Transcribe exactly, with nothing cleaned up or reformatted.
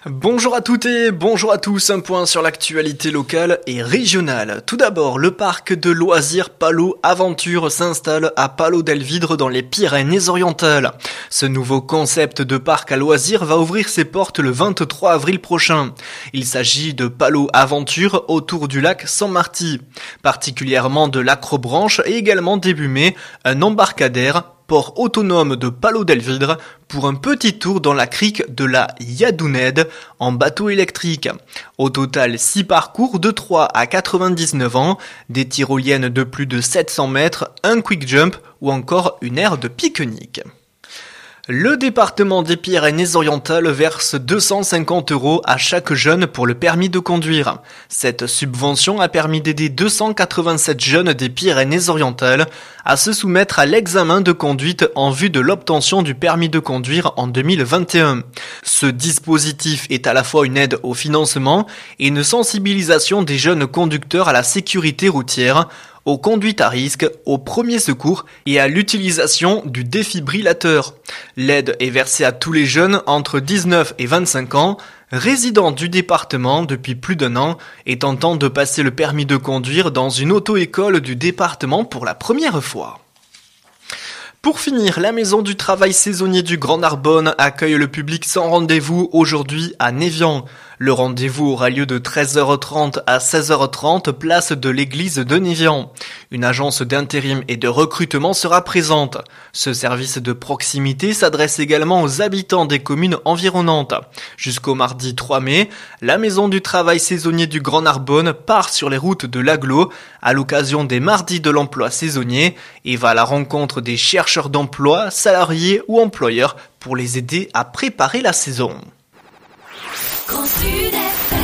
Bonjour à toutes et bonjour à tous, un point sur l'actualité locale et régionale. Tout d'abord, le parc de loisirs Palo Aventure s'installe à Palau del Vidre dans les Pyrénées-Orientales. Ce nouveau concept de parc à loisirs va ouvrir ses portes le vingt-trois avril prochain. Il s'agit de Palo Aventure autour du lac San Martí, particulièrement de l'Acrobranche et également début mai, un embarcadère port autonome de Palau del Vidre pour un petit tour dans la crique de la Lladouaned en bateau électrique. Au total, six parcours de trois à quatre-vingt-dix-neuf ans, des tyroliennes de plus de sept cents mètres, un quick jump ou encore une aire de pique-nique. Le département des Pyrénées-Orientales verse deux cent cinquante euros à chaque jeune pour le permis de conduire. Cette subvention a permis d'aider deux cent quatre-vingt-sept jeunes des Pyrénées-Orientales à se soumettre à l'examen de conduite en vue de l'obtention du permis de conduire en deux mille vingt et un. Ce dispositif est à la fois une aide au financement et une sensibilisation des jeunes conducteurs à la sécurité routière, aux conduites à risque, aux premiers secours et à l'utilisation du défibrillateur. L'aide est versée à tous les jeunes entre dix-neuf et vingt-cinq ans, résidents du département depuis plus d'un an et tentant de passer le permis de conduire dans une auto-école du département pour la première fois. Pour finir, la Maison du Travail Saisonnier du Grand Narbonne accueille le public sans rendez-vous aujourd'hui à Névian. Le rendez-vous aura lieu de treize heures trente à seize heures trente, place de l'église de Névian. Une agence d'intérim et de recrutement sera présente. Ce service de proximité s'adresse également aux habitants des communes environnantes. Jusqu'au mardi trois mai, la Maison du Travail Saisonnier du Grand Narbonne part sur les routes de l'Agglo à l'occasion des mardis de l'emploi saisonnier et va à la rencontre des chercheurs d'emploi, salariés ou employeurs pour les aider à préparer la saison. Grand Sud F M.